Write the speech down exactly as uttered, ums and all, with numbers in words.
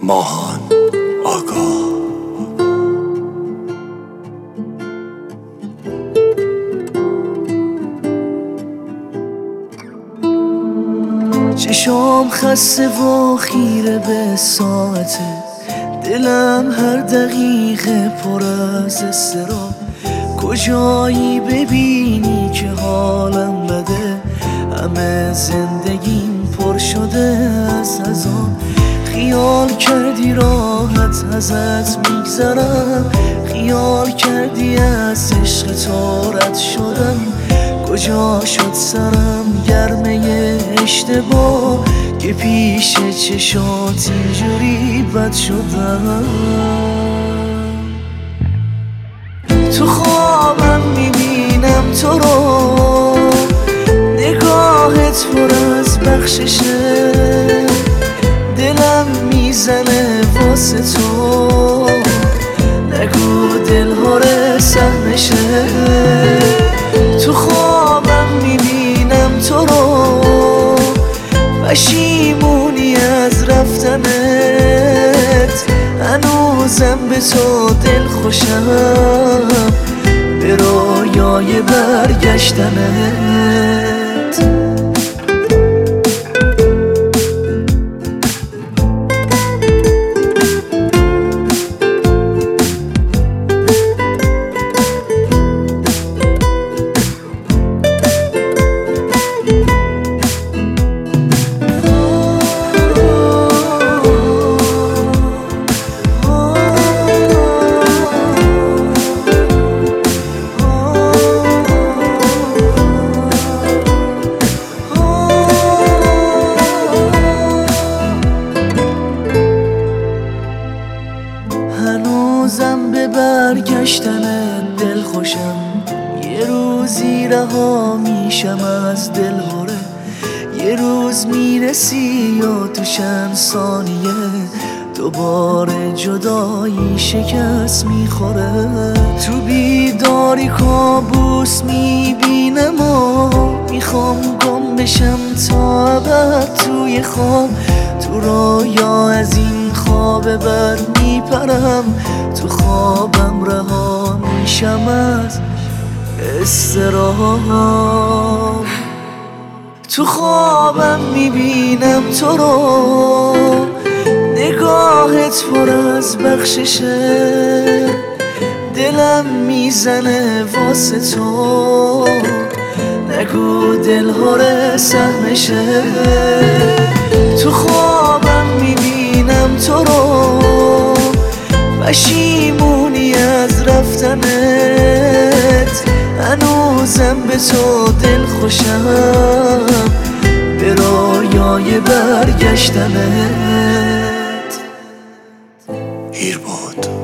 ماهان آگاه. چشام خسته و خیره به ساعته، دلم هر دقیقه پر از اضطراب. کجایی ببینی که حالم بده، همه زندگیم پر شده از عذاب. خیال کردی راحت ازت میگذرم، خیال کردی از عشق تو رد شدم. کجا شد سرم گرمه اشتباه که پیش چشات اینجوری بد شدم. تو خوابم میبینم تو رو، نگاهت پر از بخششه، دلم میزنه واسه تو. نگو دلهاره سهمشه. تو خوابم میبینم تو رو، پشیمونی از رفتنت، هنوزم به تو دل خوشم، به رویای برگشتنت. هنوزم به برگشتن دل خوشم، یه روزی رها میشم از دل هره. یه روز میرسی و تو چند ثانیه دوباره جدایی شکست میخوره. تو بیداری کابوس میبینم و میخوام گم بشم تا ابد توی خواب. تو رویا از این خواب بر میپرم، تو خوابم رها میشم از اضطراب. تو خوابم میبینم تو رو، نگاهت پر از بخششه، دلم میزنه واسه تو. نگو دلهاره سهمشه. تو خوابم میبینم تو رو، پشیمونی از رفتنت، هنوزم به تو دل خوشم، به رویای برگشتنت. هیر بود.